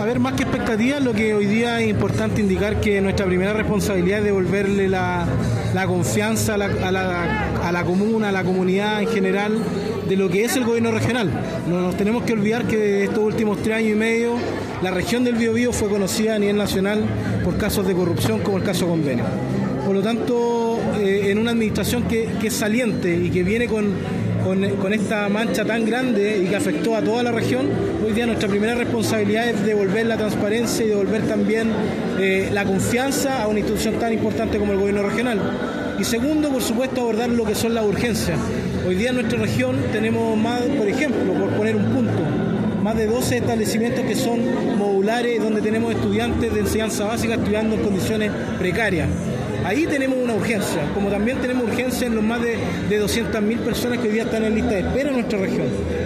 A ver, más que expectativas, lo que hoy día es importante indicar que nuestra primera responsabilidad es devolverle la confianza a la comuna, a la comunidad en general, de lo que es el gobierno regional. No nos tenemos que olvidar que de estos últimos 3 años y medio la región del Biobío fue conocida a nivel nacional por casos de corrupción como el caso Convenio. Por lo tanto, en una administración que es saliente y que viene con esta mancha tan grande y que afectó a toda la región, hoy día nuestra primera responsabilidad es devolver la transparencia y devolver también la confianza a una institución tan importante como el gobierno regional. Y segundo, por supuesto, abordar lo que son las urgencias. Hoy día en nuestra región tenemos más, por ejemplo, por poner un punto, más de 12 establecimientos que son modulares, donde tenemos estudiantes de enseñanza básica estudiando en condiciones precarias. Ahí tenemos una urgencia, como también tenemos urgencia en los más de 200.000 personas que hoy día están en lista de espera en nuestra región.